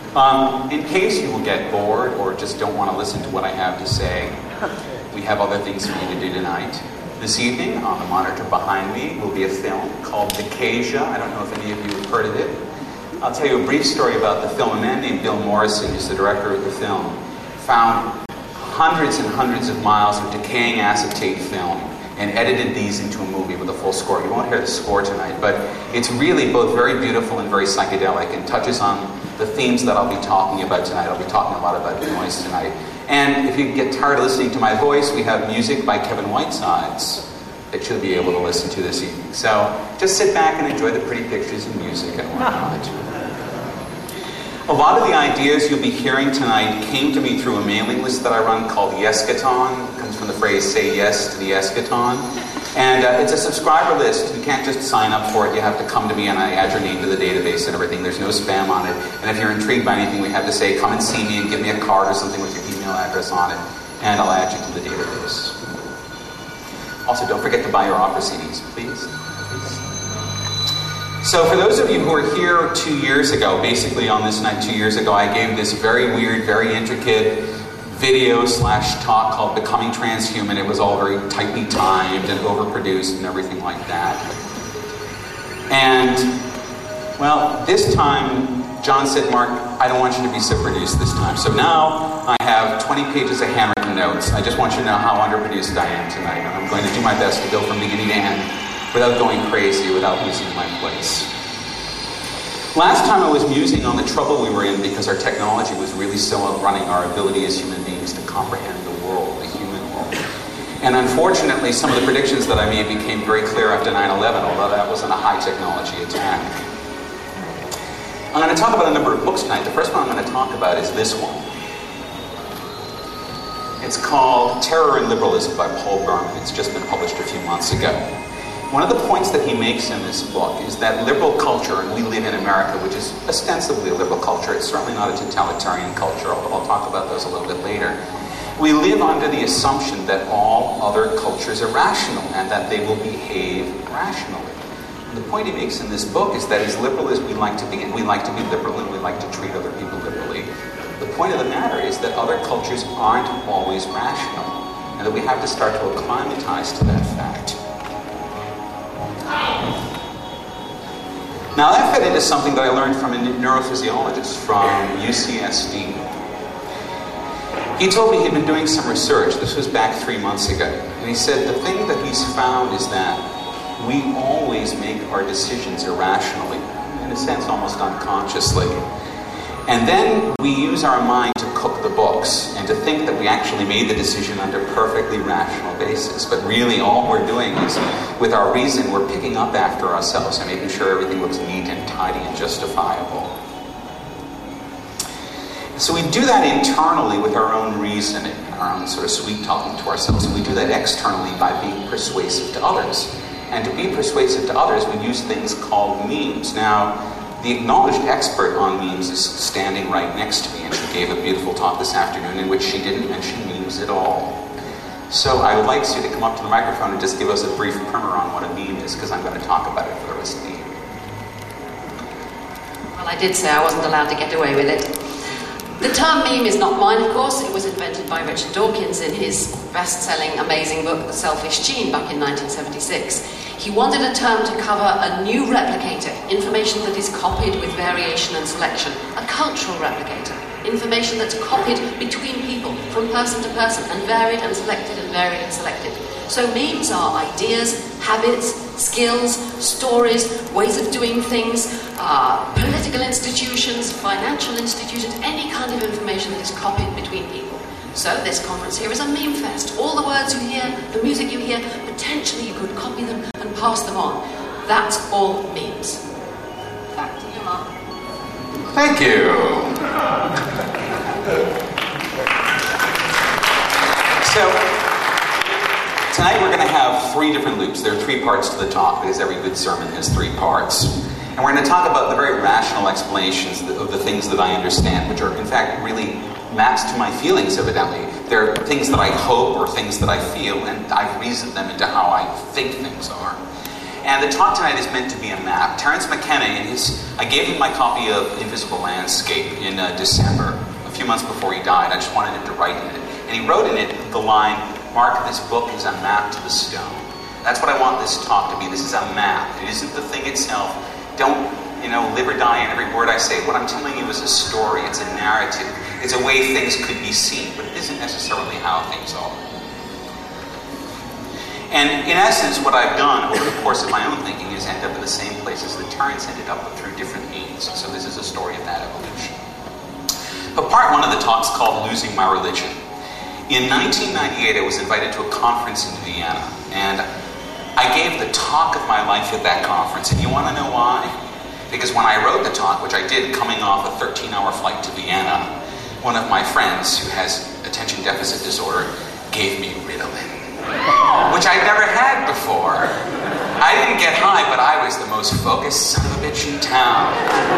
In case you will get bored or just don't want to listen to what I have to say, we have other things for you to do tonight. This evening, on the monitor behind me, will be a film called Decasia. I don't know if any of you have heard of it. I'll tell you a brief story about the film. A man named Bill Morrison, who's the director of the film, found hundreds and hundreds of miles of decaying acetate film and edited these into a movie with a full score. You won't hear the score tonight, but it's really both very beautiful and very psychedelic and touches on the themes that I'll be talking about tonight. I'll be talking a lot about noise tonight. And if you get tired of listening to my voice, we have music by Kevin Whitesides that you'll be able to listen to this evening. So just sit back and enjoy the pretty pictures and music and whatnot. A lot of the ideas you'll be hearing tonight came to me through a mailing list that I run called Yeskaton. It comes from the phrase, say yes to the Yeskaton. And it's a subscriber list. You can't just sign up for it. You have to come to me and I add your name to the database and everything. There's no spam on it. And if you're intrigued by anything we have to say, come and see me and give me a card or something with your email address on it. And I'll add you to the database. Also, don't forget to buy your opera CDs, please. So for those of you who were here 2 years ago, basically on this night 2 years ago, I gave this very weird, very intricate video/talk called Becoming Transhuman. It was all very tightly timed and overproduced and everything like that. And, well, this time, John said, Mark, I don't want you to be so produced this time. So now I have 20 pages of handwritten notes. I just want you to know how underproduced I am tonight. And I'm going to do my best to go from beginning to end without going crazy, without losing my place. Last time I was musing on the trouble we were in because our technology was really so outrunning our ability as human beings to comprehend the world, the human world. And unfortunately, some of the predictions that I made became very clear after 9/11, although that wasn't a high technology attack. I'm going to talk about a number of books tonight. The first one I'm going to talk about is this one. It's called Terror and Liberalism by Paul Berman. It's just been published a few months ago. One of the points that he makes in this book is that liberal culture, and we live in America, which is ostensibly a liberal culture, it's certainly not a totalitarian culture, although I'll talk about those a little bit later. We live under the assumption that all other cultures are rational and that they will behave rationally. And the point he makes in this book is that as liberal as we like to be, and we like to be liberal and we like to treat other people liberally, the point of the matter is that other cultures aren't always rational, and that we have to start to acclimatize to that fact. Now that fed into something that I learned from a neurophysiologist from UCSD. He told me he'd been doing some research. This was back 3 months ago. And he said the thing that he's found is that we always make our decisions irrationally, in a sense almost unconsciously. And then we use our mind to cook the books and to think that we actually made the decision under perfectly rational basis. But really all we're doing is, with our reason, we're picking up after ourselves and making sure everything looks neat and tidy and justifiable. So we do that internally with our own reasoning, our own sort of sweet talking to ourselves. And we do that externally by being persuasive to others. And to be persuasive to others, we use things called memes. Now, the acknowledged expert on memes is standing right next to me, and she gave a beautiful talk this afternoon in which she didn't mention memes at all. So I would like you to come up to the microphone and just give us a brief primer on what a meme is, because I'm going to talk about it for the rest of the evening. Well, I did say I wasn't allowed to get away with it. The term meme is not mine, of course. It was invented by Richard Dawkins in his best-selling, amazing book, The Selfish Gene, back in 1976. He wanted a term to cover a new replicator, information that is copied with variation and selection, a cultural replicator, information that's copied between people, from person to person, and varied and selected and varied and selected. So memes are ideas, habits, skills, stories, ways of doing things, political institutions, financial institutions, any kind of information that is copied between people. So this conference here is a meme fest. All the words you hear, the music you hear, potentially you could copy them and pass them on. That's all memes. Back to you, Mark. Thank you. So, tonight we're going to have 3 different loops. There are 3 parts to the talk, because every good sermon has 3 parts. And we're going to talk about the very rational explanations of the things that I understand, which are, in fact, really maps to my feelings, evidently. They're things that I hope or things that I feel, and I've reasoned them into how I think things are. And the talk tonight is meant to be a map. Terence McKenna, I gave him my copy of Invisible Landscape in December, a few months before he died. I just wanted him to write in it. And he wrote in it the line, "Mark, this book is a map to the stone." That's what I want this talk to be. This is a map. It isn't the thing itself. Don't, live or die in every word I say. What I'm telling you is a story. It's a narrative. It's a way things could be seen, but it isn't necessarily how things are. And in essence, what I've done over the course of my own thinking is end up in the same places that Terence ended up, but through different means. So this is a story of that evolution. But part one of the talk's called Losing My Religion. In 1998, I was invited to a conference in Vienna, and I gave the talk of my life at that conference. And you want to know why? Because when I wrote the talk, which I did coming off a 13-hour flight to Vienna, one of my friends who has attention deficit disorder gave me Ritalin, which I'd never had before. I didn't get high, but I was the most focused son of a bitch in town.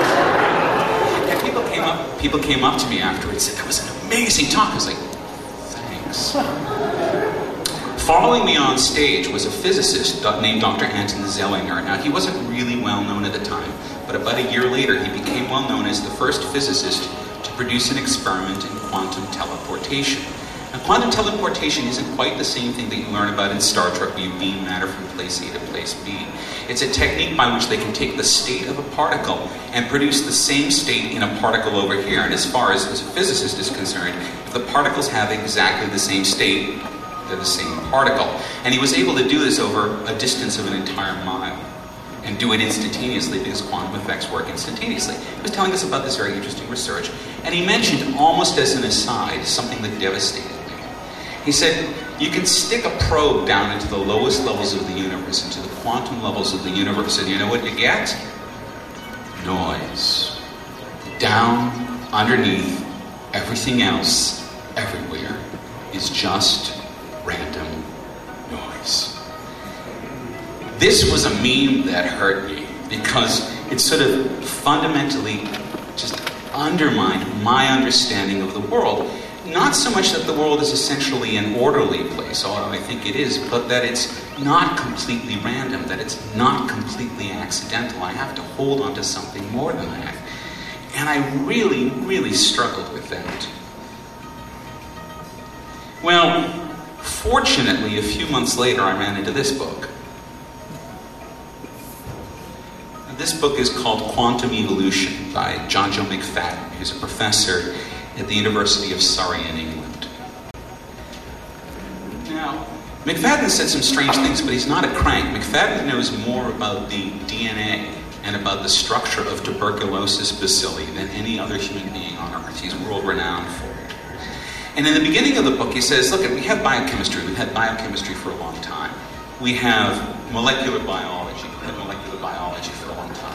And people came up to me afterwards and said, "That was an amazing talk." I was like, "Thanks." Following me on stage was a physicist named Dr. Anton Zeilinger. Now, he wasn't really well known at the time, but about a year later, he became well known as the first physicist to produce an experiment in quantum teleportation. Now, quantum teleportation isn't quite the same thing that you learn about in Star Trek, where you beam matter from place A to place B. It's a technique by which they can take the state of a particle and produce the same state in a particle over here. And as far as a physicist is concerned, if the particles have exactly the same state, they're the same particle. And he was able to do this over a distance of an entire mile and do it instantaneously because quantum effects work instantaneously. He was telling us about this very interesting research, and he mentioned, almost as an aside, something that devastated me. He said, you can stick a probe down into the lowest levels of the universe, into the quantum levels of the universe, and you know what you get? Noise. Down, underneath, everything else, everywhere, is just random noise. This was a meme that hurt me because it sort of fundamentally just undermined my understanding of the world. Not so much that the world is essentially an orderly place, although I think it is, but that it's not completely random, that it's not completely accidental. I have to hold on to something more than that. And I really, really struggled with that. Well, fortunately, a few months later, I ran into this book. This book is called Quantum Evolution by Jojo McFadden, who's a professor at the University of Surrey in England. Now, McFadden said some strange things, but he's not a crank. McFadden knows more about the DNA and about the structure of tuberculosis bacilli than any other human being on Earth. He's world-renowned for it. And in the beginning of the book, he says, look, we have biochemistry. We've had biochemistry for a long time. We have molecular biology. We've had molecular biology for a long time.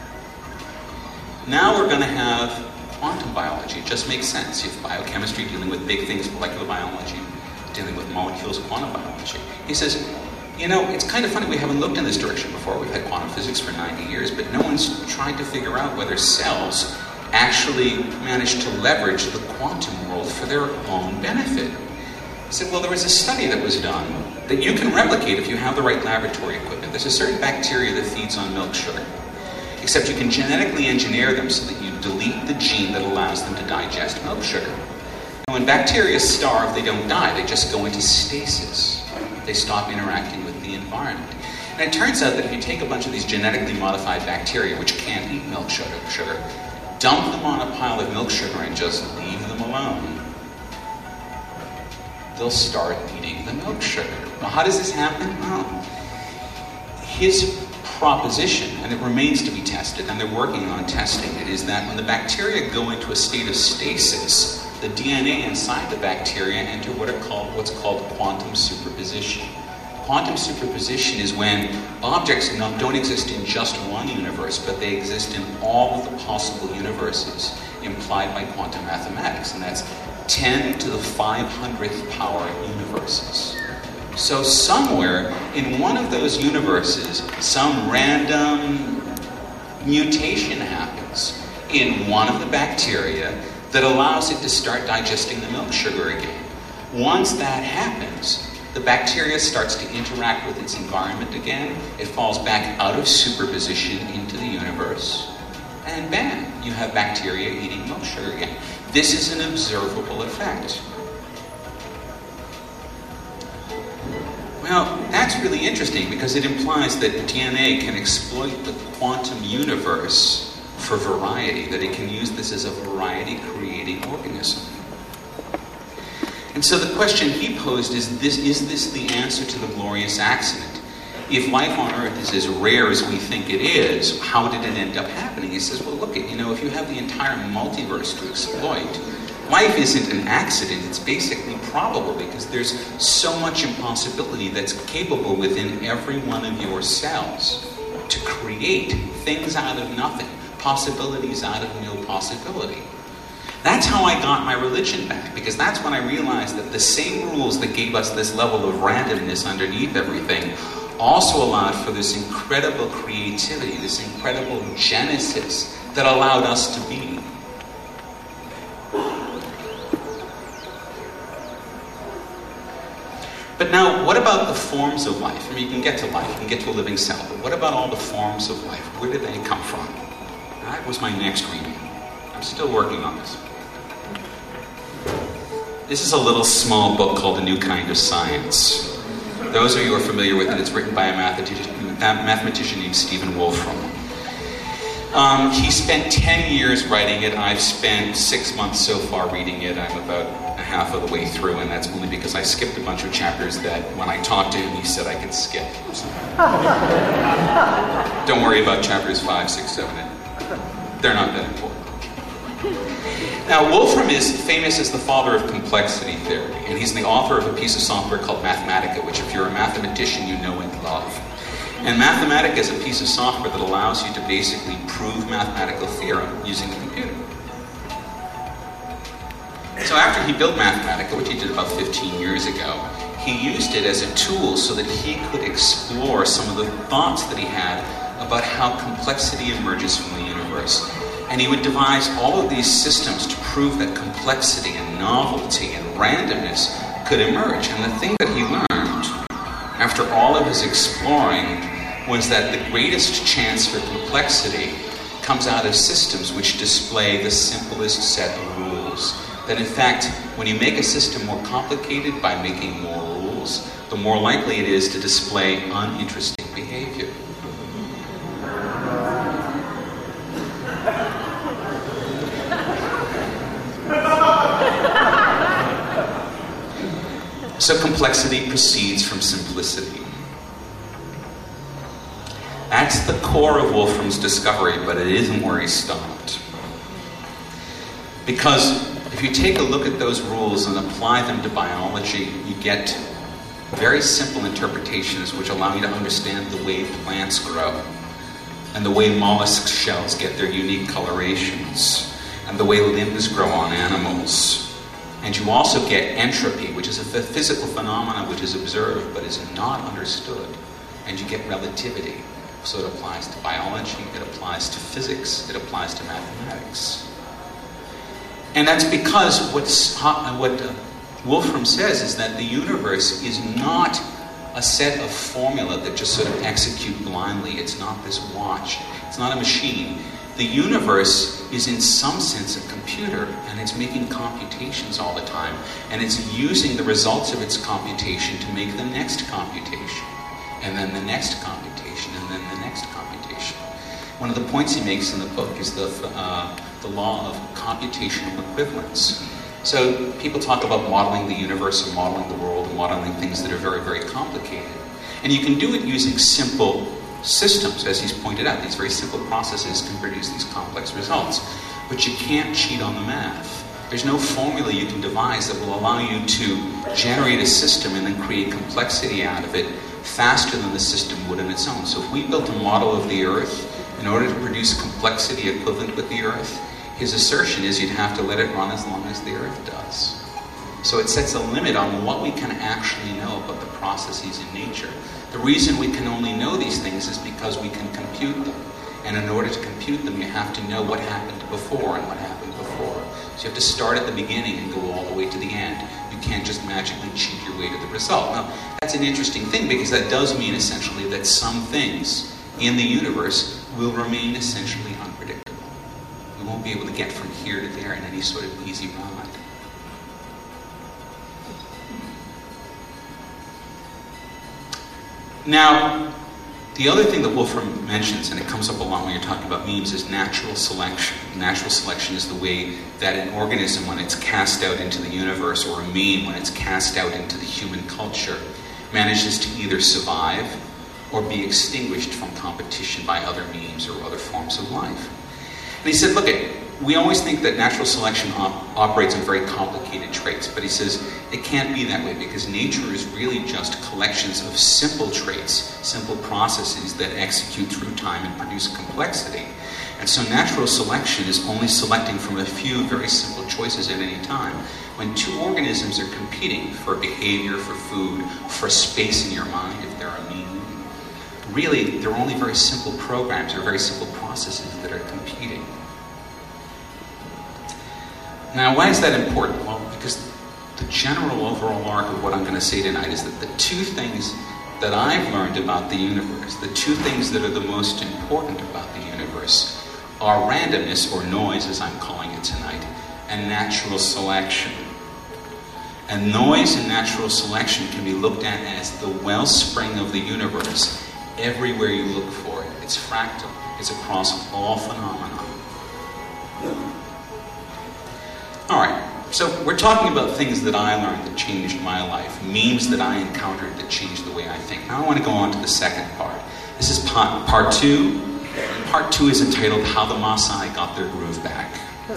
Now we're going to have quantum biology. It just makes sense. You have biochemistry dealing with big things, molecular biology dealing with molecules, quantum biology. He says, it's kind of funny, we haven't looked in this direction before. We've had quantum physics for 90 years, but no one's tried to figure out whether cells actually manage to leverage the quantum world for their own benefit. He said, well, there was a study that was done that you can replicate if you have the right laboratory equipment. There's a certain bacteria that feeds on milk sugar, except you can genetically engineer them so that you delete the gene that allows them to digest milk sugar. And when bacteria starve, they don't die, they just go into stasis. They stop interacting with the environment. And it turns out that if you take a bunch of these genetically modified bacteria, which can't eat milk sugar, dump them on a pile of milk sugar and just leave them alone, they'll start eating the milk sugar. Well, how does this happen? Well, his proposition, and it remains to be tested, and they're working on testing it, is that when the bacteria go into a state of stasis, the DNA inside the bacteria enter what's called quantum superposition. Quantum superposition is when objects don't exist in just one universe, but they exist in all of the possible universes implied by quantum mathematics, and that's 10 to the 500th power universes. So somewhere in one of those universes, some random mutation happens in one of the bacteria that allows it to start digesting the milk sugar again. Once that happens, the bacteria starts to interact with its environment again. It falls back out of superposition into the universe. And bam, you have bacteria eating milk sugar again. This is an observable effect. Well, that's really interesting because it implies that DNA can exploit the quantum universe for variety, that it can use this as a variety-creating organism. And so the question he posed is this the answer to the glorious accident? If life on Earth is as rare as we think it is, how did it end up happening? He says, well, look, if you have the entire multiverse to exploit, life isn't an accident, it's basically probable because there's so much impossibility that's capable within every one of your cells to create things out of nothing, possibilities out of no possibility. That's how I got my religion back, because that's when I realized that the same rules that gave us this level of randomness underneath everything also allowed for this incredible creativity, this incredible genesis that allowed us to be. But now, what about the forms of life? I mean, you can get to life, you can get to a living cell, but what about all the forms of life? Where did they come from? That was my next reading. I'm still working on this. This is a little small book called A New Kind of Science. Those of you who are familiar with it, it's written by a mathematician named Stephen Wolfram. He spent 10 years writing it. I've spent 6 months so far reading it. I'm about half of the way through, and that's only because I skipped a bunch of chapters that when I talked to him, he said I could skip. So. Don't worry about chapters 5, 6, 7, 8. They're not that important. Now, Wolfram is famous as the father of complexity theory, and he's the author of a piece of software called Mathematica, which if you're a mathematician, you know and love. And Mathematica is a piece of software that allows you to basically prove mathematical theorem using the computer. So after he built Mathematica, which he did about 15 years ago, he used it as a tool so that he could explore some of the thoughts that he had about how complexity emerges from the universe. And he would devise all of these systems to prove that complexity and novelty and randomness could emerge. And the thing that he learned after all of his exploring was that the greatest chance for complexity comes out of systems which display the simplest set of rules. That in fact, when you make a system more complicated by making more rules, the more likely it is to display uninteresting behavior. So complexity proceeds from simplicity. That's the core of Wolfram's discovery, but it isn't where he stopped. Because if you take a look at those rules and apply them to biology, you get very simple interpretations which allow you to understand the way plants grow, and the way mollusk shells get their unique colorations, and the way limbs grow on animals. And you also get entropy, which is a physical phenomenon which is observed but is not understood. And you get relativity. So it applies to biology, it applies to physics, it applies to mathematics. And that's because what Wolfram says is that the universe is not a set of formula that just sort of execute blindly. It's not this watch. It's not a machine. The universe is in some sense a computer, and it's making computations all the time. And it's using the results of its computation to make the next computation, and then the next computation, and then the next computation. One of the points he makes in the book is the law of computational equivalence. So people talk about modeling the universe and modeling the world and modeling things that are very, very complicated. And you can do it using simple systems, as he's pointed out. These very simple processes can produce these complex results. But you can't cheat on the math. There's no formula you can devise that will allow you to generate a system and then create complexity out of it faster than the system would on its own. So if we built a model of the Earth in order to produce complexity equivalent with the Earth, his assertion is you'd have to let it run as long as the Earth does. So it sets a limit on what we can actually know about the processes in nature. The reason we can only know these things is because we can compute them. And in order to compute them, you have to know what happened before and what happened before. So you have to start at the beginning and go all the way to the end. You can't just magically cheat your way to the result. Now, that's an interesting thing because that does mean essentially that some things in the universe will remain essentially unpredictable. We won't be able to get from here to there in any sort of easy ride. Now, the other thing that Wolfram mentions, and it comes up a lot when you're talking about memes, is natural selection. Natural selection is the way that an organism, when it's cast out into the universe, or a meme, when it's cast out into the human culture, manages to either survive or be extinguished from competition by other memes or other forms of life. And he said, look, we always think that natural selection operates on very complicated traits, but he says it can't be that way because nature is really just collections of simple traits, simple processes that execute through time and produce complexity. And so natural selection is only selecting from a few very simple choices at any time. When two organisms are competing for behavior, for food, for space in your mind, if they're a meme, really, they're only very simple programs or very simple processes that are competing. Now, why is that important? Well, because the general overall arc of what I'm going to say tonight is that the two things that I've learned about the universe, the two things that are the most important about the universe, are randomness, or noise as I'm calling it tonight, and natural selection. And noise and natural selection can be looked at as the wellspring of the universe everywhere you look for it. It's fractal. It's across all phenomena. All right, so we're talking about things that I learned that changed my life, memes that I encountered that changed the way I think. Now I want to go on to the second part. This is part two. And part two is entitled How the Maasai Got Their Groove Back.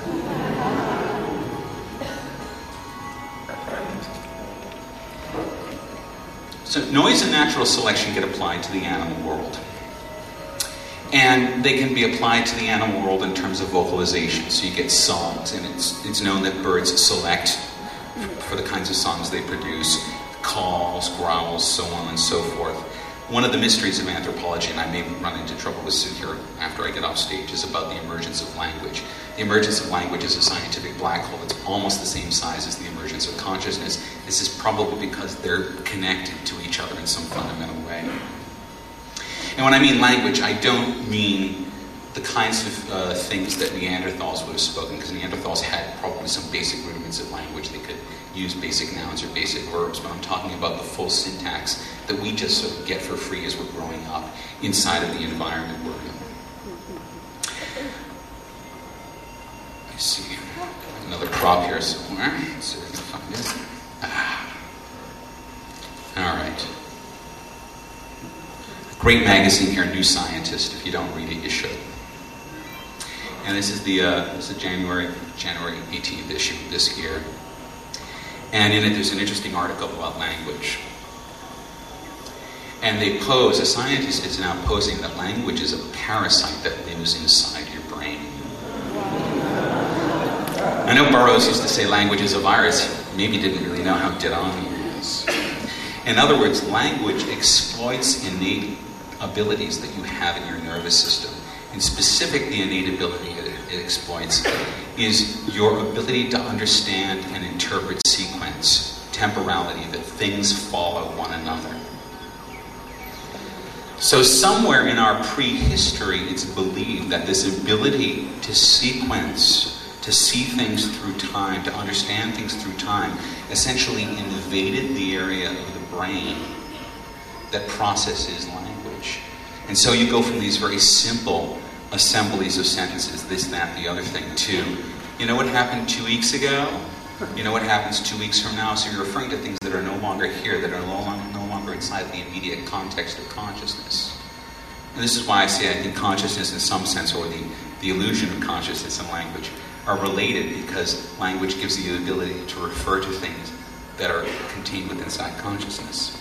So noise and natural selection get applied to the animal world. And they can be applied to the animal world in terms of vocalization. So you get songs, and it's known that birds select for the kinds of songs they produce, calls, growls, so on and so forth. One of the mysteries of anthropology, and I may run into trouble with Sue here after I get off stage, is about the emergence of language. The emergence of language is a scientific black hole that's almost the same size as the emergence of consciousness. This is probably because they're connected to each other in some fundamental way. And when I mean language, I don't mean the kinds of things that Neanderthals would have spoken, because Neanderthals had probably some basic rudiments of language. They could use basic nouns or basic verbs, but I'm talking about the full syntax that we just sort of get for free as we're growing up inside of the environment we're in. I see another prop here somewhere. Let's see if I can find it. All right. Great magazine here, New Scientist. If you don't read it, you should. And this is the January 18th issue this year. And in it, there's an interesting article about language. And a scientist is now posing that language is a parasite that lives inside your brain. I know Burroughs used to say language is a virus. Maybe didn't really know how dead on he is. In other words, language exploits innate abilities that you have in your nervous system. And specifically, the innate ability it exploits is your ability to understand and interpret sequence, temporality, that things follow one another. So somewhere in our prehistory, it's believed that this ability to sequence, to see things through time, to understand things through time, essentially invaded the area of the brain that processes language. And so you go from these very simple assemblies of sentences, this, that, the other thing, to, you know what happened 2 weeks ago? You know what happens 2 weeks from now? So you're referring to things that are no longer here, that are no longer inside the immediate context of consciousness. And this is why I say I think consciousness in some sense, or the illusion of consciousness and language, are related, because language gives you the ability to refer to things that are contained within inside consciousness.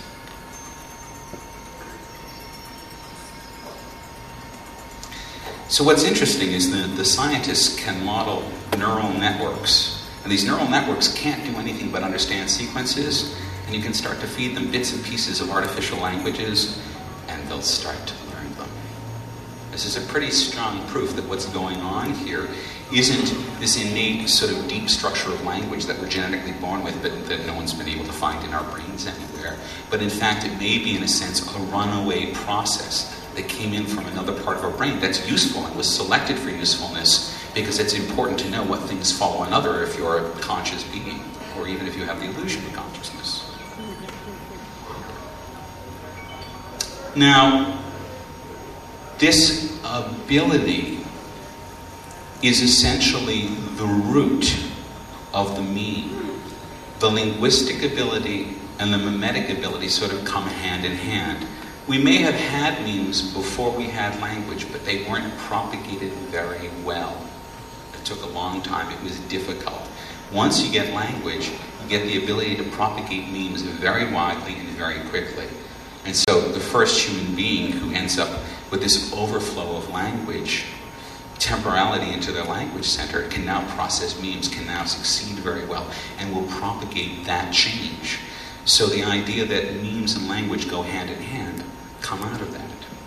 So what's interesting is that the scientists can model neural networks. And these neural networks can't do anything but understand sequences, and you can start to feed them bits and pieces of artificial languages, and they'll start to learn them. This is a pretty strong proof that what's going on here isn't this innate sort of deep structure of language that we're genetically born with, but that no one's been able to find in our brains anywhere. But in fact, it may be, in a sense, a runaway process that came in from another part of our brain that's useful and was selected for usefulness because it's important to know what things follow another if you're a conscious being, or even if you have the illusion of consciousness. Now, this ability is essentially the root of the meme. The linguistic ability and the mimetic ability sort of come hand in hand. We may have had memes before we had language, but they weren't propagated very well. It took a long time. It was difficult. Once you get language, you get the ability to propagate memes very widely and very quickly. And so the first human being who ends up with this overflow of language, temporality into their language center, can now process memes, can now succeed very well, and will propagate that change. So the idea that memes and language go hand in hand come out of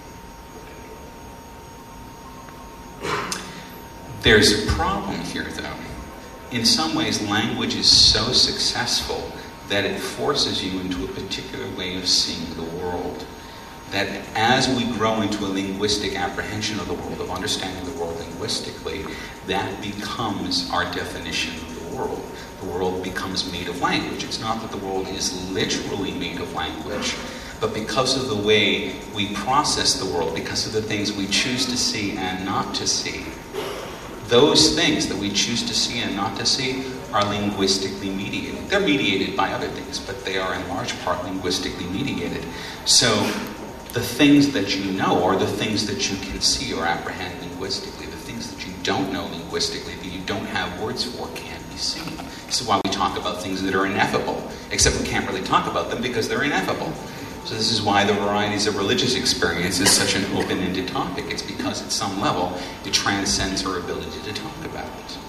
that. There's a problem here, though. In some ways, language is so successful that it forces you into a particular way of seeing the world. That as we grow into a linguistic apprehension of the world, of understanding the world linguistically, that becomes our definition of the world. The world becomes made of language. It's not that the world is literally made of language, but because of the way we process the world, because of the things we choose to see and not to see, those things that we choose to see and not to see are linguistically mediated. They're mediated by other things, but they are in large part linguistically mediated. So the things that you know are the things that you can see or apprehend linguistically. The things that you don't know linguistically, that you don't have words for, can't be seen. This is why we talk about things that are ineffable, except we can't really talk about them because they're ineffable. So this is why the varieties of religious experience is such an open-ended topic. It's because at some level it transcends our ability to talk about it.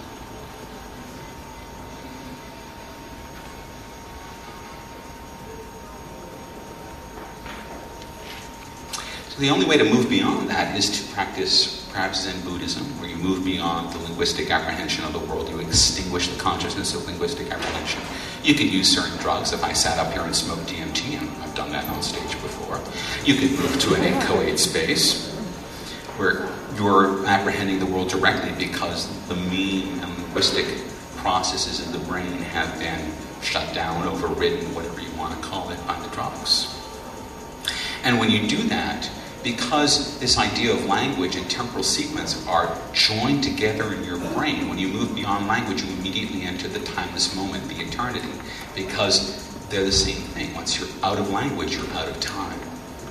So the only way to move beyond that is to practice perhaps Zen Buddhism, where you move beyond the linguistic apprehension of the world. You extinguish the consciousness of linguistic apprehension. You could use certain drugs. If I sat up here and smoked DMT, and I've done that on stage before, you could move to an inchoate space where you're apprehending the world directly because the meme and linguistic processes in the brain have been shut down, overridden, whatever you want to call it, by the drugs. And when you do that, because this idea of language and temporal sequence are joined together in your brain, when you move beyond language, you immediately enter the timeless moment, the eternity, because they're the same thing. Once you're out of language, you're out of time.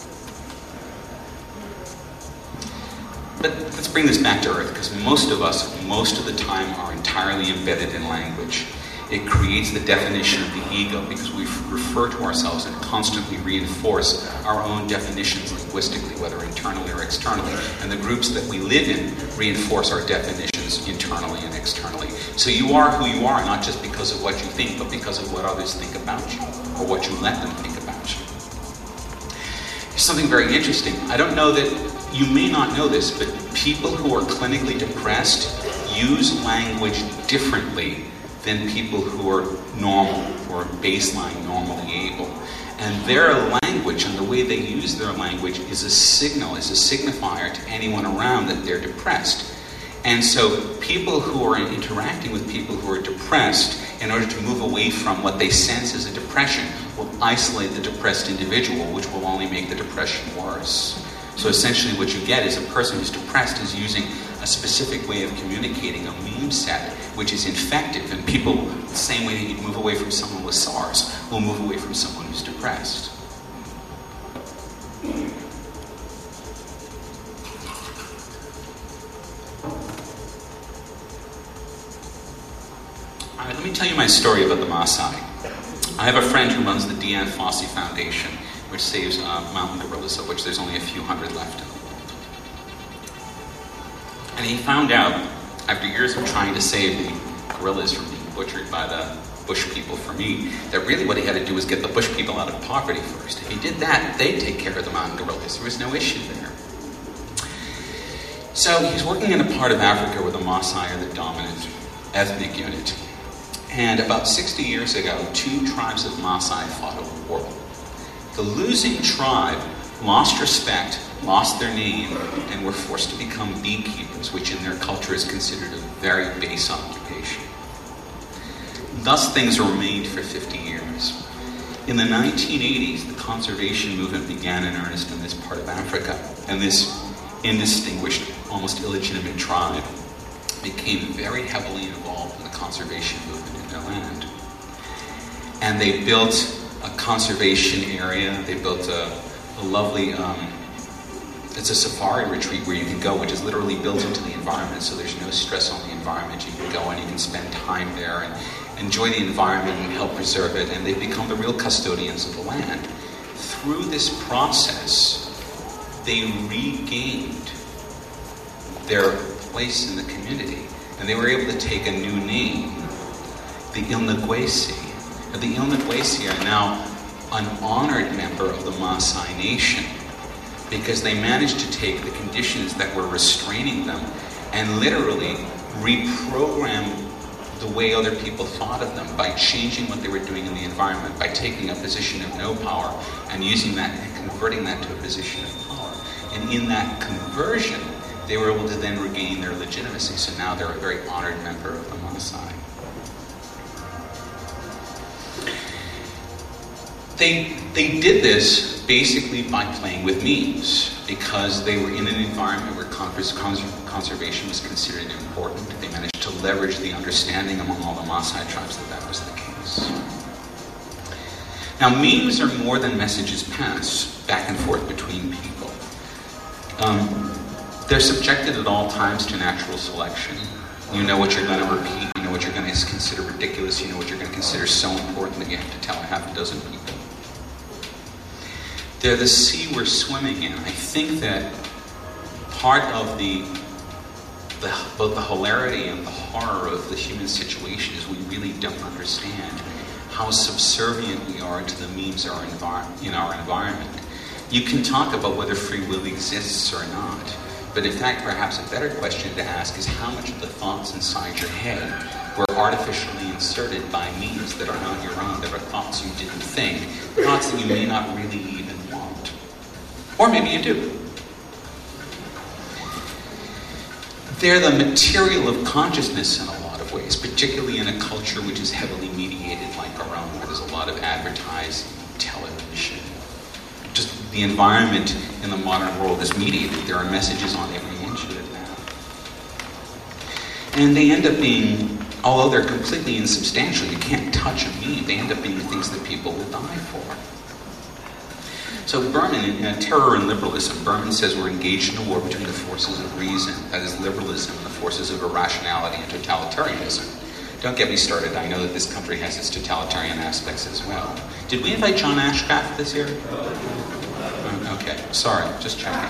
But let's bring this back to Earth, because most of us, most of the time, are entirely embedded in language. It creates the definition of the ego because we refer to ourselves and constantly reinforce our own definitions linguistically, whether internally or externally. And the groups that we live in reinforce our definitions internally and externally. So you are who you are, not just because of what you think, but because of what others think about you, or what you let them think about you. There's something very interesting. I don't know that you may not know this, but people who are clinically depressed use language differently than people who are normal, who are baseline normally able. And their language and the way they use their language is a signal, is a signifier to anyone around that they're depressed. And so people who are interacting with people who are depressed, in order to move away from what they sense as a depression, will isolate the depressed individual, which will only make the depression worse. So essentially what you get is a person who's depressed is using a specific way of communicating, a meme set, which is infective. And people, the same way that you'd move away from someone with SARS, will move away from someone who's depressed. All right, let me tell you my story about the Maasai. I have a friend who runs the Deanne Fossey Foundation, which saves mountain gorillas, of which there's only a few hundred left in the world. And he found out, after years of trying to save the gorillas from being butchered by the bush people for meat, that really what he had to do was get the bush people out of poverty first. If he did that, they'd take care of the mountain gorillas. There was no issue there. So he's working in a part of Africa where the Maasai are the dominant ethnic unit. And about 60 years ago, 2 tribes of Maasai fought a war. The losing tribe lost respect, lost their name, and were forced to become beekeepers, which in their culture is considered a very base occupation. Thus things remained for 50 years. In the 1980s, the conservation movement began in earnest in this part of Africa, and this indistinguished, almost illegitimate tribe became very heavily involved in the conservation movement in their land. And they built a conservation area. They built a lovely, it's a safari retreat where you can go, which is literally built into the environment, so there's no stress on the environment. You can go and you can spend time there and enjoy the environment and help preserve it, and they've become the real custodians of the land. Through this process, they regained their place in the community, and they were able to take a new name, the Ilnagwesi. And the Ilnagwesi are now an honored member of the Maasai Nation because they managed to take the conditions that were restraining them and literally reprogram the way other people thought of them by changing what they were doing in the environment, by taking a position of no power and using that and converting that to a position of power. And in that conversion, they were able to then regain their legitimacy. So now they're a very honored member of the Maasai. They did this basically by playing with memes because they were in an environment where conservation was considered important. They managed to leverage the understanding among all the Maasai tribes that that was the case. Now, memes are more than messages passed back and forth between people. They're subjected at all times to natural selection. You know what you're going to repeat. You know what you're going to consider ridiculous. You know what you're going to consider so important that you have to tell half a dozen people. They're the sea we're swimming in. I think that part of both the hilarity and the horror of the human situation is we really don't understand how subservient we are to the memes in our environment. You can talk about whether free will exists or not, but in fact, perhaps a better question to ask is how much of the thoughts inside your head were artificially inserted by memes that are not your own, that are thoughts you didn't think, thoughts that you may not really even want. Or maybe you do. They're the material of consciousness in a lot of ways, particularly in a culture which is heavily mediated like our own, where there's a lot of advertising, television. Just the environment in the modern world is mediated. There are messages on every inch of it now. And they end up being, although they're completely insubstantial, you can't touch a meme, they end up being things that people will die for. So Berman, in Terror and Liberalism, Berman says we're engaged in a war between the forces of reason, that is liberalism, and the forces of irrationality and totalitarianism. Don't get me started. I know that this country has its totalitarian aspects as well. Did we invite John Ashcraft this year? Okay, sorry, just checking.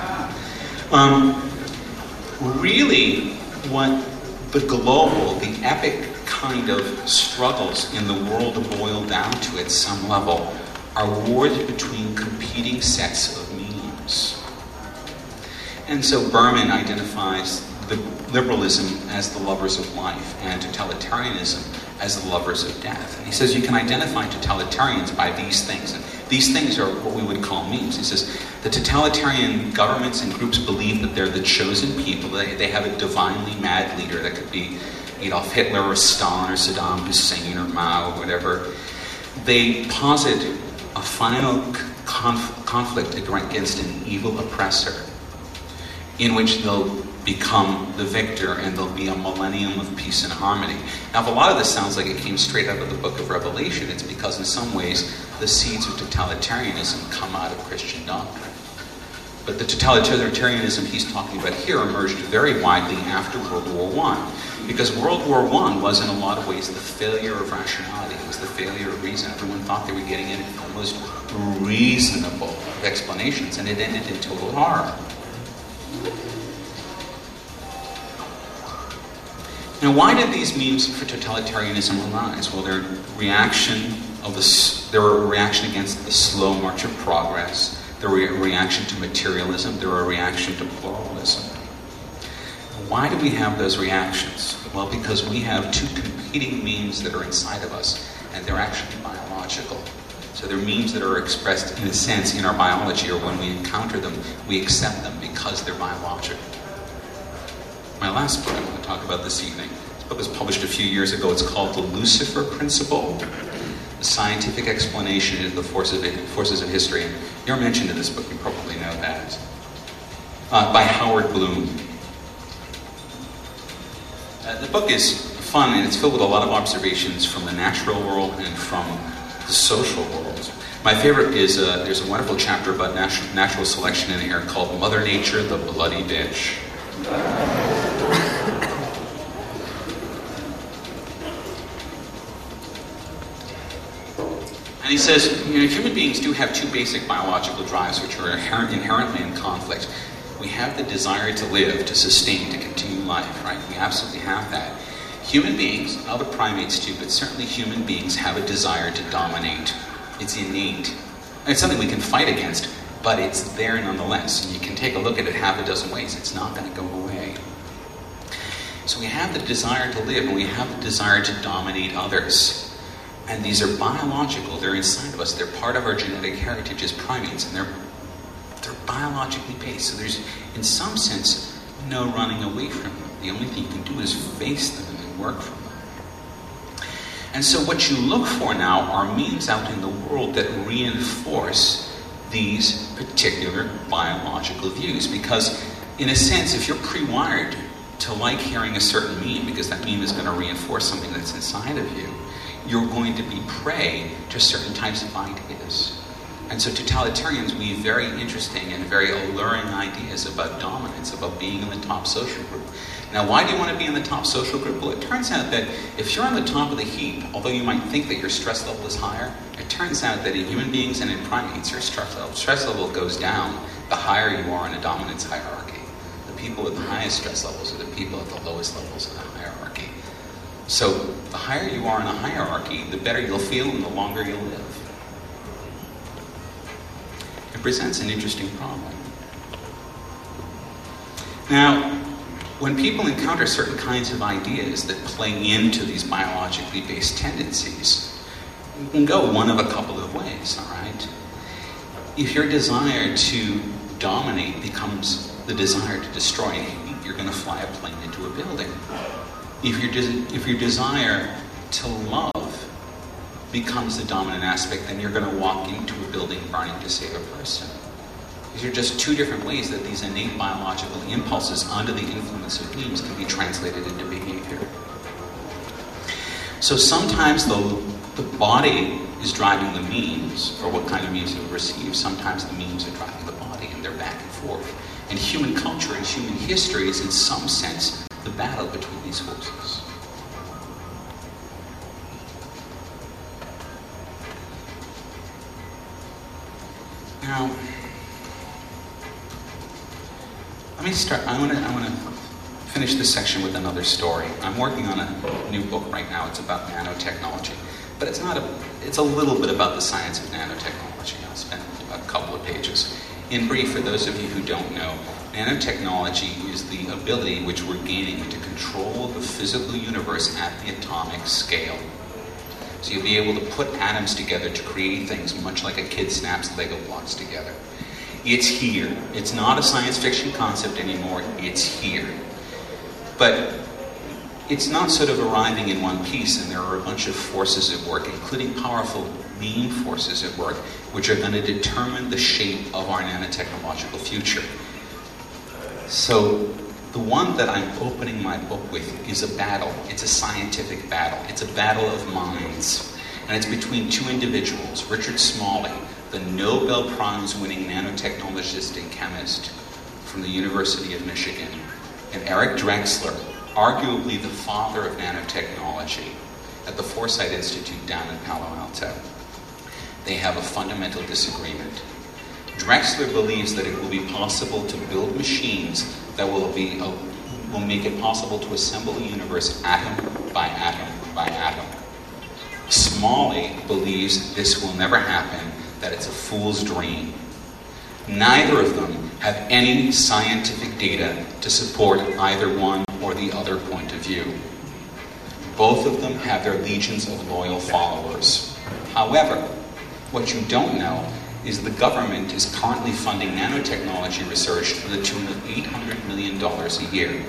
Really, what the epic kind of struggles in the world boil down to at some level are wars between competing sets of memes. And so Berman identifies the liberalism as the lovers of life and totalitarianism as the lovers of death. And he says you can identify totalitarians by these things. And these things are what we would call memes. He says the totalitarian governments and groups believe that they're the chosen people. They have a divinely mad leader that could be Adolf Hitler or Stalin or Saddam Hussein or Mao or whatever. They posit a final conflict against an evil oppressor in which they'll become the victor and there'll be a millennium of peace and harmony. Now, if a lot of this sounds like it came straight out of the book of Revelation, it's because in some ways the seeds of totalitarianism come out of Christian doctrine. But the totalitarianism he's talking about here emerged very widely after World War I. Because World War I was in a lot of ways the failure of rationality. It was the failure of reason. Everyone thought they were getting in the most reasonable explanations, and it ended in total horror. Now, why did these memes for totalitarianism arise? Well, they're a reaction against the slow march of progress. They're a reaction to materialism. They're a reaction to pluralism. why do we have those reactions? Well, because we have two competing memes that are inside of us, and they're actually biological. So they're memes that are expressed, in a sense, in our biology, or when we encounter them, we accept them because they're biological. My last book I want to talk about this evening, this book was published a few years ago. It's called The Lucifer Principle, The Scientific Explanation of the Forces of History. And you're mentioned in this book, you probably know that. By Howard Bloom. The book is fun, and it's filled with a lot of observations from the natural world and from the social world. My favorite is, there's a wonderful chapter about natural selection in here called Mother Nature, the Bloody Bitch. And he says, human beings do have two basic biological drives which are inherently in conflict. We have the desire to live, to sustain, to continue life, right? We absolutely have that. Human beings, other primates too, but certainly human beings have a desire to dominate. It's innate. And it's something we can fight against, but it's there nonetheless. And you can take a look at it half a dozen ways. It's not going to go away. So we have the desire to live, and we have the desire to dominate others. And these are biological. They're inside of us. They're part of our genetic heritage as primates, and they're biologically based. So there's, in some sense, no running away from them. The only thing you can do is face them and work from them. And so what you look for now are memes out in the world that reinforce these particular biological views. Because, in a sense, if you're pre-wired to like hearing a certain meme, because that meme is going to reinforce something that's inside of you, you're going to be prey to certain types of ideas. And so totalitarians weave very interesting and very alluring ideas about dominance, about being in the top social group. Now, why do you want to be in the top social group? Well, it turns out that if you're on the top of the heap, although you might think that your stress level is higher, it turns out that in human beings and in primates, your stress level goes down the higher you are in a dominance hierarchy. The people with the highest stress levels are the people at the lowest levels of the hierarchy. So the higher you are in a hierarchy, the better you'll feel and the longer you'll live. It presents an interesting problem. Now, when people encounter certain kinds of ideas that play into these biologically based tendencies, you can go one of a couple of ways, all right? If your desire to dominate becomes the desire to destroy, you're going to fly a plane into a building. If your desire to love becomes the dominant aspect, then you're going to walk into a building burning to save a person. These are just two different ways that these innate biological impulses under the influence of memes can be translated into behavior. So sometimes the body is driving the memes, or what kind of memes you'll receive. Sometimes the memes are driving the body, and they're back and forth. And human culture and human history is, in some sense, the battle between these forces. Now, let me start. I want to finish this section with another story. I'm working on a new book right now. It's about nanotechnology, but it's a little bit about the science of nanotechnology. I'll spend a couple of pages. In brief, for those of you who don't know, nanotechnology is the ability which we're gaining to control the physical universe at the atomic scale. So you'll be able to put atoms together to create things much like a kid snaps Lego blocks together. It's here. It's not a science fiction concept anymore. It's here. But it's not sort of arriving in one piece, and there are a bunch of forces at work, including powerful meme forces at work, which are going to determine the shape of our nanotechnological future. So the one that I'm opening my book with is a battle. It's a scientific battle. It's a battle of minds. And it's between two individuals, Richard Smalley, the Nobel Prize-winning nanotechnologist and chemist from the University of Michigan, and Eric Drexler, arguably the father of nanotechnology at the Foresight Institute down in Palo Alto. They have a fundamental disagreement. Drexler believes that it will be possible to build machines that will make it possible to assemble the universe atom by atom by atom. Smalley believes this will never happen, that it's a fool's dream. Neither of them have any scientific data to support either one or the other point of view. Both of them have their legions of loyal followers. However, what you don't know is the government is currently funding nanotechnology research to the tune of $800 million a year.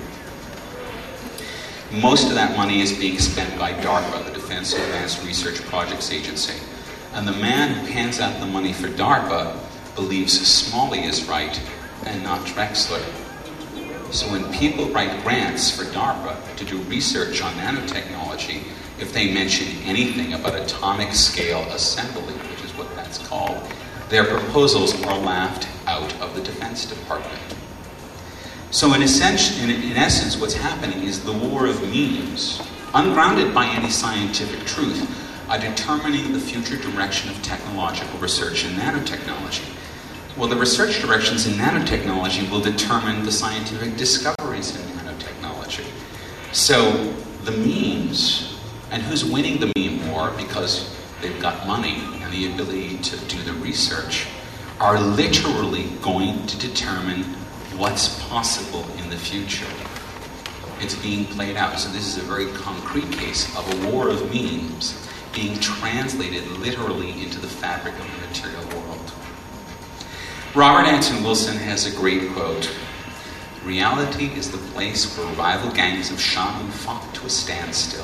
Most of that money is being spent by DARPA, the Defense Advanced Research Projects Agency. And the man who hands out the money for DARPA believes Smalley is right and not Drexler. So when people write grants for DARPA to do research on nanotechnology, if they mention anything about atomic scale assembly, which is what that's called, their proposals are laughed out of the Defense Department. So in essence, what's happening is the war of memes, ungrounded by any scientific truth, are determining the future direction of technological research in nanotechnology. Well, the research directions in nanotechnology will determine the scientific discoveries in nanotechnology. So the memes, and who's winning the meme war because they've got money and the ability to do the research, are literally going to determine what's possible in the future. It's being played out. So this is a very concrete case of a war of memes being translated literally into the fabric of the material world. Robert Anton Wilson has a great quote: "Reality is the place where rival gangs of shaman fought to a standstill."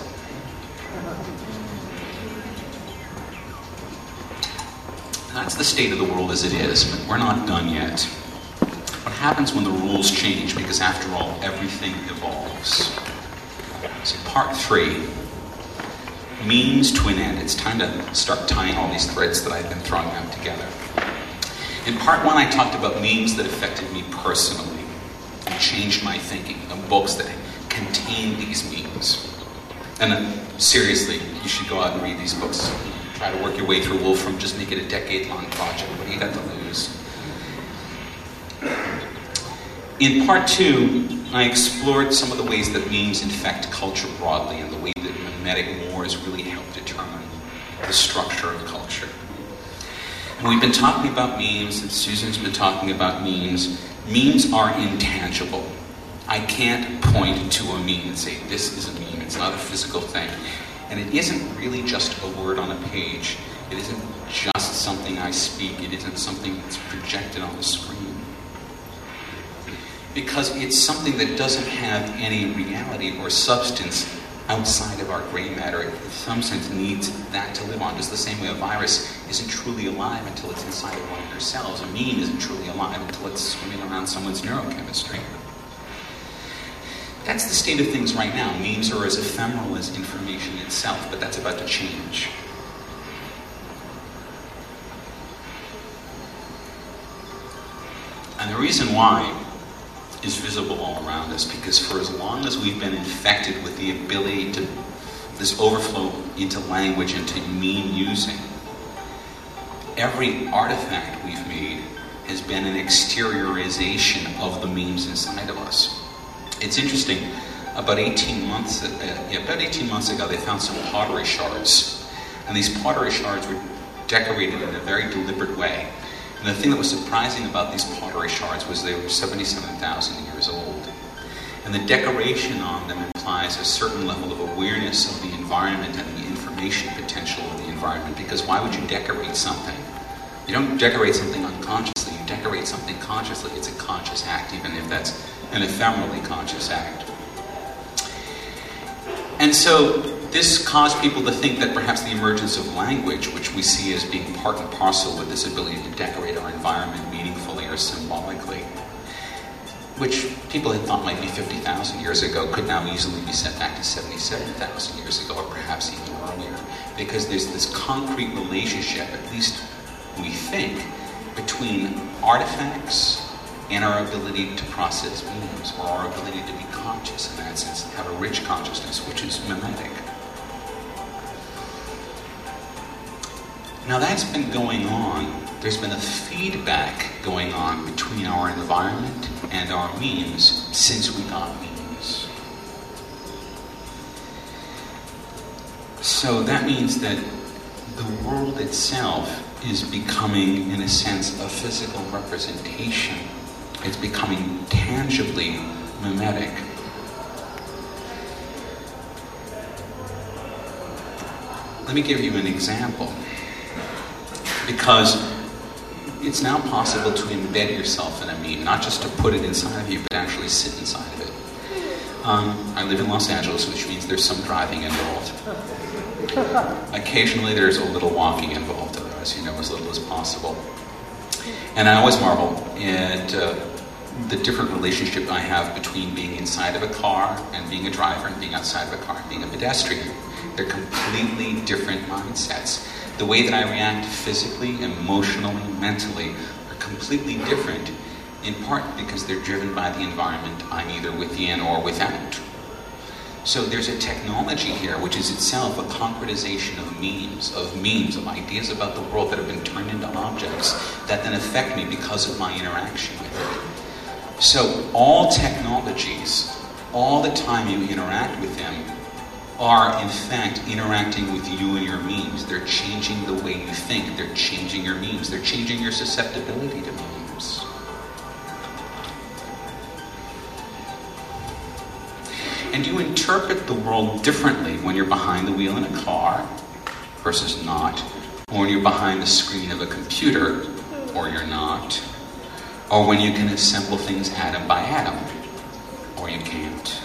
That's the state of the world as it is, but we're not done yet. What happens when the rules change? Because after all, everything evolves. So part 3, memes to an end. It's time to start tying all these threads that I've been throwing out together. In part 1, I talked about memes that affected me personally and changed my thinking, of books that contain these memes. And seriously, you should go out and read these books. Try to work your way through Wolfram. Just make it a decade-long project. What do you got to lose? In part 2, I explored some of the ways that memes infect culture broadly and the way that mimetic wars really help determine the structure of culture. And we've been talking about memes, and Susan's been talking about memes. Memes are intangible. I can't point to a meme and say, this is a meme. It's not a physical thing. And it isn't really just a word on a page. It isn't just something I speak. It isn't something that's projected on the screen. Because it's something that doesn't have any reality or substance outside of our gray matter. It, in some sense, needs that to live on. Just the same way a virus isn't truly alive until it's inside of one of your cells. A meme isn't truly alive until it's swimming around someone's neurochemistry. That's the state of things right now. Memes are as ephemeral as information itself, but that's about to change. And the reason why is visible all around us, because for as long as we've been infected with the ability to this overflow into language, into meme using, every artifact we've made has been an exteriorization of the memes inside of us. It's interesting, about 18 months ago they found some pottery shards, and these pottery shards were decorated in a very deliberate way. And the thing that was surprising about these pottery shards was they were 77,000 years old. And the decoration on them implies a certain level of awareness of the environment and the information potential of the environment. Because why would you decorate something? You don't decorate something unconsciously, you decorate something consciously. It's a conscious act, even if that's an ephemerally conscious act. And so this caused people to think that perhaps the emergence of language, which we see as being part and parcel with this ability to decorate our environment meaningfully or symbolically, which people had thought might be 50,000 years ago, could now easily be set back to 77,000 years ago, or perhaps even earlier, because there's this concrete relationship, at least we think, between artifacts and our ability to process memes, or our ability to be conscious in that sense, have a rich consciousness, which is mimetic. Now that's been going on. There's been a feedback going on between our environment and our memes since we got memes. So that means that the world itself is becoming, in a sense, a physical representation It's becoming tangibly mimetic. Let me give you an example. Because it's now possible to embed yourself in a meme, not just to put it inside of you, but actually sit inside of it. I live in Los Angeles, which means there's some driving involved. Occasionally there's a little walking involved, although, as you know, as little as possible. And I always marvel at the different relationship I have between being inside of a car and being a driver, and being outside of a car and being a pedestrian. They're completely different mindsets. The way that I react physically, emotionally, mentally are completely different, in part because they're driven by the environment I'm either within or without. So there's a technology here which is itself a concretization of memes, of ideas about the world that have been turned into objects that then affect me because of my interaction with it. So all technologies, all the time you interact with them, are in fact interacting with you and your memes. They're changing the way you think. They're changing your memes. They're changing your susceptibility to memes. And you interpret the world differently when you're behind the wheel in a car versus not, or when you're behind the screen of a computer, or you're not, or when you can assemble things atom by atom, or you can't.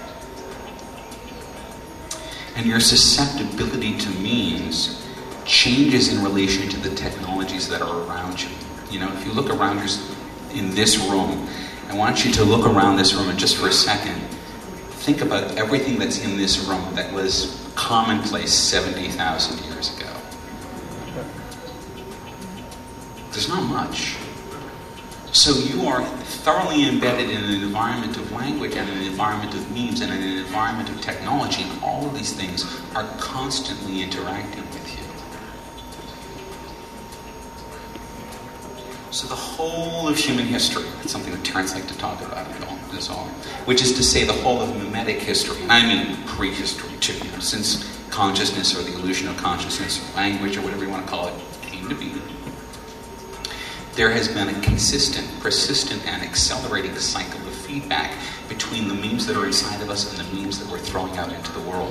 And your susceptibility to memes changes in relation to the technologies that are around you. You know, if you look around in this room, I want you to look around this room and just for a second, think about everything that's in this room that was commonplace 70,000 years ago. There's not much. So you are thoroughly embedded in an environment of language and an environment of memes and an environment of technology, and all of these things are constantly interacting with you. So the whole of human history, it's something that Terence likes to talk about as all, which is to say the whole of mimetic history, I mean prehistory too, you know, since consciousness or the illusion of consciousness or language or whatever you want to call it came to be. There has been a consistent, persistent, and accelerating cycle of feedback between the memes that are inside of us and the memes that we're throwing out into the world.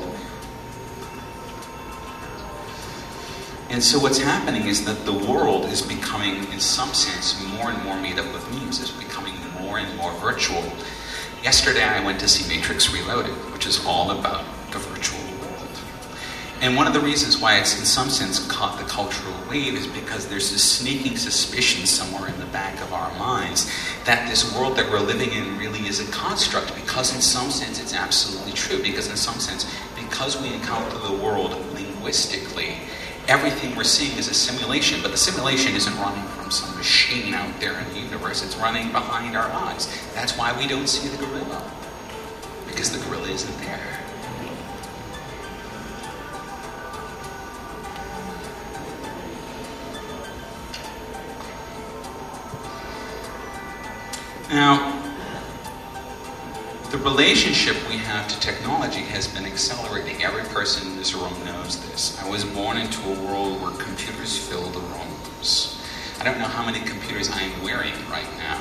And so what's happening is that the world is becoming, in some sense, more and more made up of memes. It's becoming more and more virtual. Yesterday I went to see Matrix Reloaded, which is all about the virtual world. And one of the reasons why it's in some sense caught the cultural wave is because there's this sneaking suspicion somewhere in the back of our minds that this world that we're living in really is a construct, because in some sense it's absolutely true, because in some sense, because we encounter the world linguistically, everything we're seeing is a simulation, but the simulation isn't running from some machine out there in the universe, it's running behind our eyes. That's why we don't see the gorilla, because the gorilla isn't there. Now, the relationship we have to technology has been accelerating. Every person in this room knows this. I was born into a world where computers fill the rooms. I don't know how many computers I am wearing right now.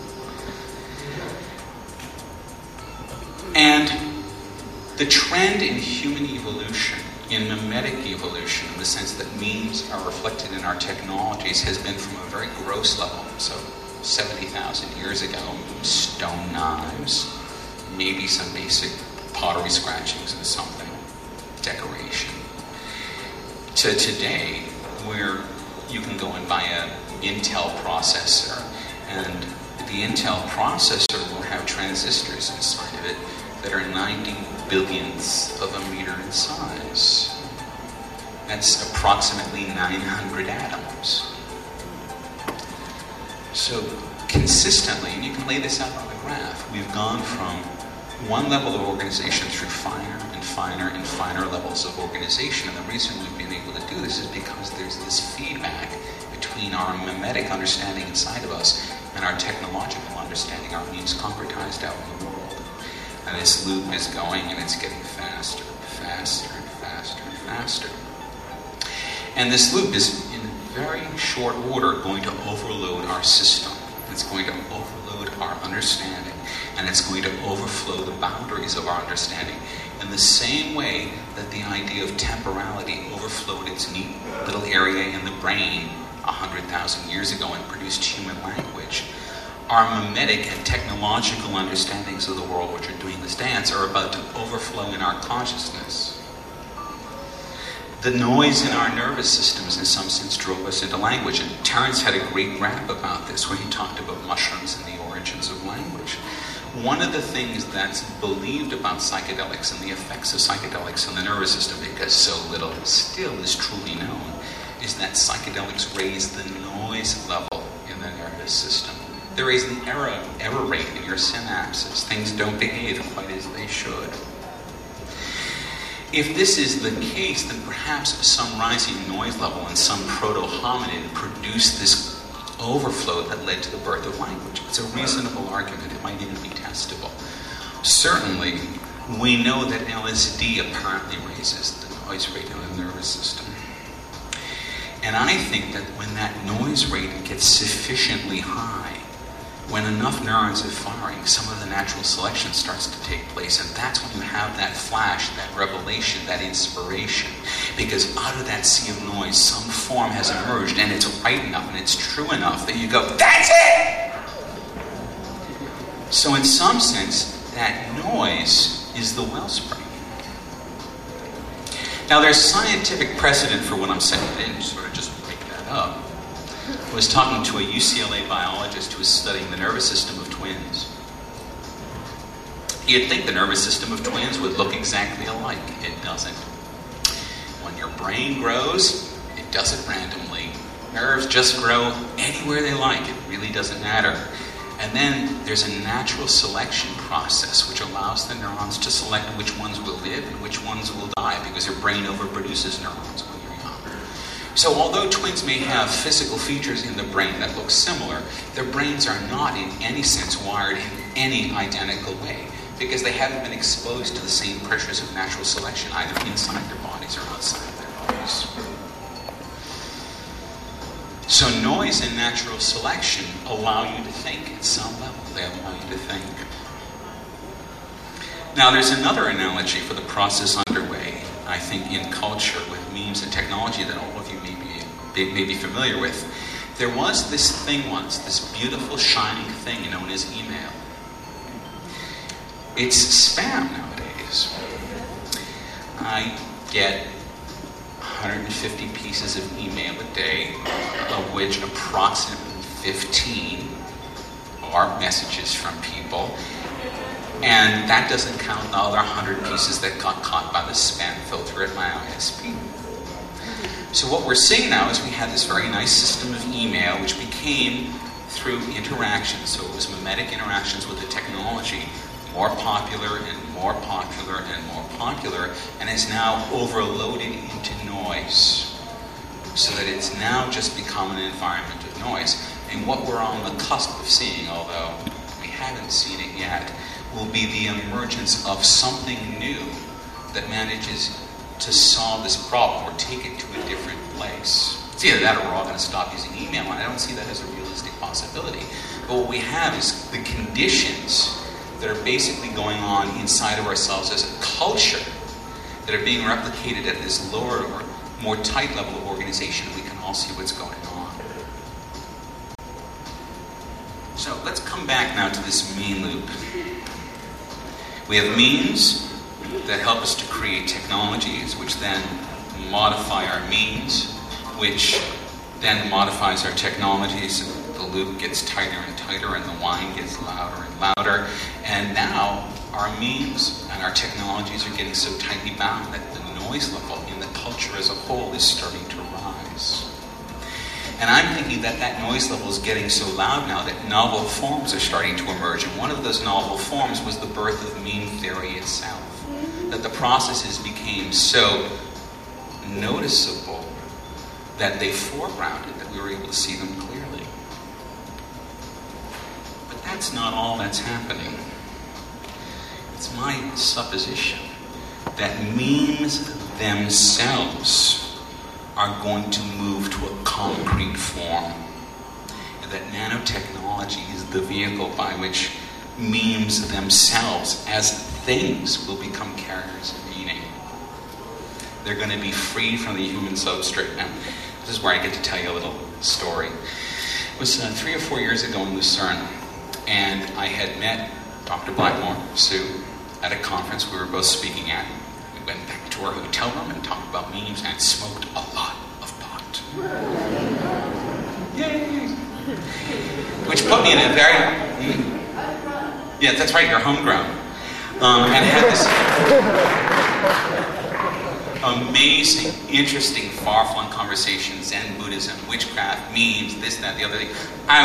And the trend in human evolution, in mimetic evolution, in the sense that memes are reflected in our technologies, has been from a very gross level. So 70,000 years ago, stone knives, maybe some basic pottery scratchings and something, decoration, to today, where you can go and buy an Intel processor, and the Intel processor will have transistors inside of it that are 90 billionths of a meter in size. That's approximately 900 atoms. So consistently, and you can lay this out on the graph, we've gone from one level of organization through finer and finer and finer levels of organization. And the reason we've been able to do this is because there's this feedback between our mimetic understanding inside of us and our technological understanding, our means concretized out in the world. And this loop is going, and it's getting faster, faster, and faster, and faster. And this loop is, in very short order, going to overload our system. It's going to overload our understanding, and it's going to overflow the boundaries of our understanding in the same way that the idea of temporality overflowed its neat little area in the brain 100,000 years ago and produced human language. Our mimetic and technological understandings of the world, which are doing this dance, are about to overflow in our consciousness. The noise in our nervous systems, in some sense, drove us into language. And Terence had a great rap about this, where he talked about mushrooms and the origins of language. One of the things that's believed about psychedelics and the effects of psychedelics on the nervous system, because so little still is truly known, is that psychedelics raise the noise level in the nervous system. They raise the error rate in your synapses. Things don't behave quite as they should. If this is the case, then perhaps some rising noise level in some proto-hominid produced this overflow that led to the birth of language. It's a reasonable argument. It might even be testable. Certainly, we know that LSD apparently raises the noise rate in the nervous system. And I think that when that noise rate gets sufficiently high, when enough neurons are firing, some of the natural selection starts to take place, and that's when you have that flash, that revelation, that inspiration. Because out of that sea of noise, some form has emerged, and it's right enough, and it's true enough that you go, that's it! So in some sense, that noise is the wellspring. Now there's scientific precedent for what I'm saying. I didn't sort of just make that up. I was talking to a UCLA biologist who was studying the nervous system of twins. You'd think the nervous system of twins would look exactly alike. It doesn't. When your brain grows, it does it randomly. Nerves just grow anywhere they like. It really doesn't matter. And then there's a natural selection process which allows the neurons to select which ones will live and which ones will die, because your brain overproduces neurons when you're young. So although twins may have physical features in the brain that look similar, their brains are not in any sense wired in any identical way, because they haven't been exposed to the same pressures of natural selection either inside their bodies or outside their bodies. So noise and natural selection allow you to think at some level. They allow you to think. Now there's another analogy for the process underway, I think, in culture with memes and technology that all of you may be familiar with. There was this thing once, this beautiful shining thing known as email. It's spam nowadays. I get 150 pieces of email a day, of which approximately 15 are messages from people. And that doesn't count the other 100 pieces that got caught by the spam filter at my ISP. So what we're seeing now is we had this very nice system of email, which became, through interactions, so it was mimetic interactions with the technology, more popular and more popular and more popular, and is now overloaded into noise, so that it's now just become an environment of noise. And what we're on the cusp of seeing, although we haven't seen it yet, will be the emergence of something new that manages to solve this problem or take it to a different place. It's either that or we're all going to stop using email, and I don't see that as a realistic possibility. But what we have is the conditions that are basically going on inside of ourselves as a culture that are being replicated at this lower or more tight level of organization. We can all see what's going on. So let's come back now to this mean loop. We have means that help us to create technologies, which then modify our means, which then modifies our technologies. The loop gets tighter and tighter, and the whine gets louder and louder. And now our means and our technologies are getting so tightly bound that the noise level in the culture as a whole is starting to rise. And I'm thinking that that noise level is getting so loud now that novel forms are starting to emerge. And one of those novel forms was the birth of meme theory itself. That the processes became so noticeable that they foregrounded, that we were able to see them clearly. But that's not all that's happening. It's my supposition that memes themselves are going to move to a concrete form. that nanotechnology is the vehicle by which memes themselves as things will become carriers of meaning. They're going to be free from the human substrate. Now, this is where I get to tell you a little story. It was 3 or 4 years ago in Lucerne, and I had met Dr. Blackmore, Sue, at a conference we were both speaking at. We went back to our hotel room and talked about memes and smoked a lot of pot. Yay! Which put me in a very... Yeah, that's right, you're homegrown. And had this amazing, interesting, far-flung conversation, Zen Buddhism, witchcraft, memes, this, that, the other thing. I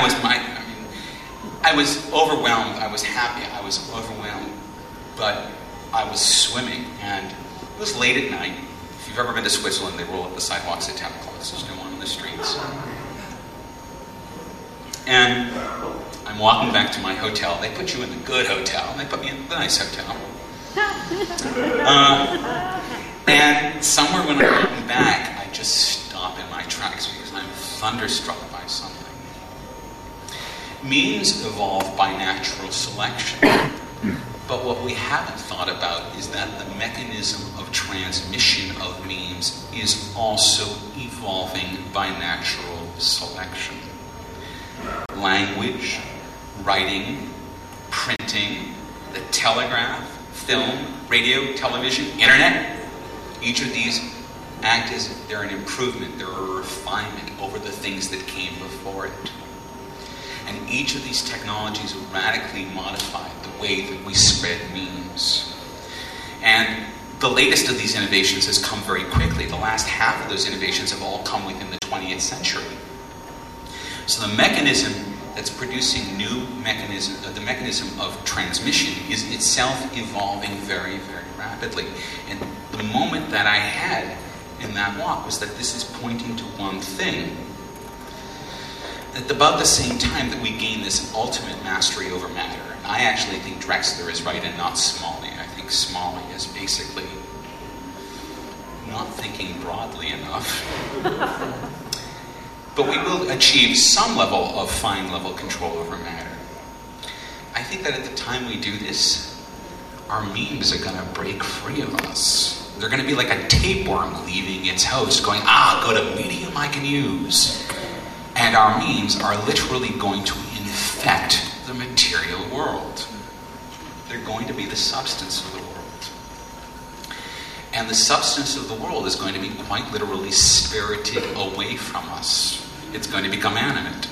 was overwhelmed. I was happy. I was overwhelmed. But I was swimming, and it was late at night. If you've ever been to Switzerland, they roll up the sidewalks at 10 o'clock. There's no one in the streets. And I'm walking back to my hotel. They put you in the good hotel, and they put me in the nice hotel. And somewhere when I'm walking back, I just stop in my tracks because I'm thunderstruck by something. Memes evolve by natural selection. But what we haven't thought about is that the mechanism of transmission of memes is also evolving by natural selection. Language, writing, printing, the telegraph, film, radio, television, internet, each of these act as they're an improvement, they're a refinement over the things that came before it. And each of these technologies radically modified the way that we spread memes. And the latest of these innovations has come very quickly. The last half of those innovations have all come within the 20th century. So the mechanism that's producing the mechanism of transmission is itself evolving very, very rapidly. And the moment that I had in that walk was that this is pointing to one thing. At about the same time that we gain this ultimate mastery over matter, and I actually think Drexler is right and not Smalley. I think Smalley is basically not thinking broadly enough. But we will achieve some level of fine-level control over matter. I think that at the time we do this, our memes are going to break free of us. They're going to be like a tapeworm leaving its host, going, go to medium I can use. And our memes are literally going to infect the material world. They're going to be the substance of the world. And the substance of the world is going to be quite literally spirited away from us. It's going to become animate.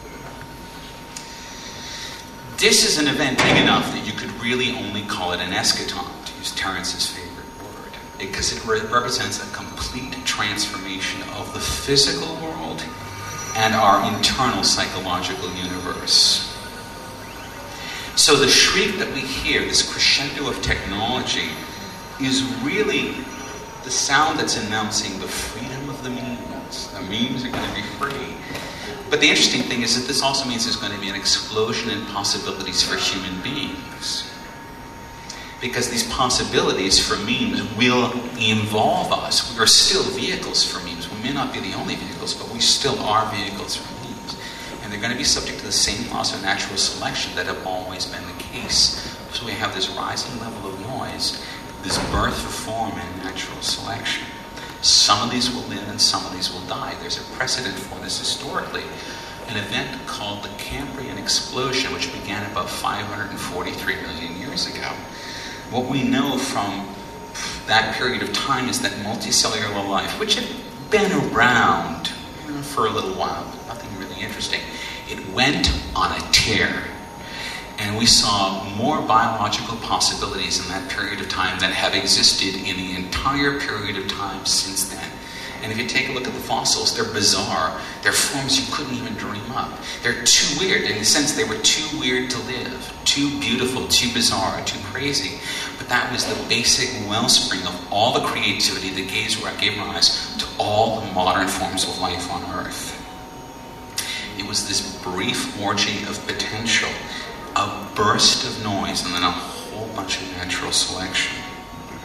This is an event big enough that you could really only call it an eschaton, to use Terence's favorite word, because it represents a complete transformation of the physical world and our internal psychological universe. So the shriek that we hear, this crescendo of technology, is really the sound that's announcing the freedom of the memes. The memes are going to be free. But the interesting thing is that this also means there's going to be an explosion in possibilities for human beings. Because these possibilities for memes will involve us. We are still vehicles for memes. We may not be the only vehicles, but we still are vehicles for memes. And they're going to be subject to the same laws of natural selection that have always been the case. So we have this rising level of noise, this birth of form in natural selection. Some of these will live and some of these will die. There's a precedent for this historically. An event called the Cambrian explosion, which began about 543 million years ago. What we know from that period of time is that multicellular life, which had been around for a little while, but nothing really interesting, it went on a tear. And we saw more biological possibilities in that period of time than have existed in the entire period of time since then. And if you take a look at the fossils, they're bizarre. They're forms you couldn't even dream up. They're too weird. In the sense, they were too weird to live, too beautiful, too bizarre, too crazy. But that was the basic wellspring of all the creativity that gave rise to all the modern forms of life on Earth. It was this brief orgy of potential, a burst of noise, and then a whole bunch of natural selection.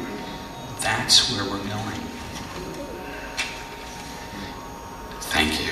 That's where we're going. Thank you.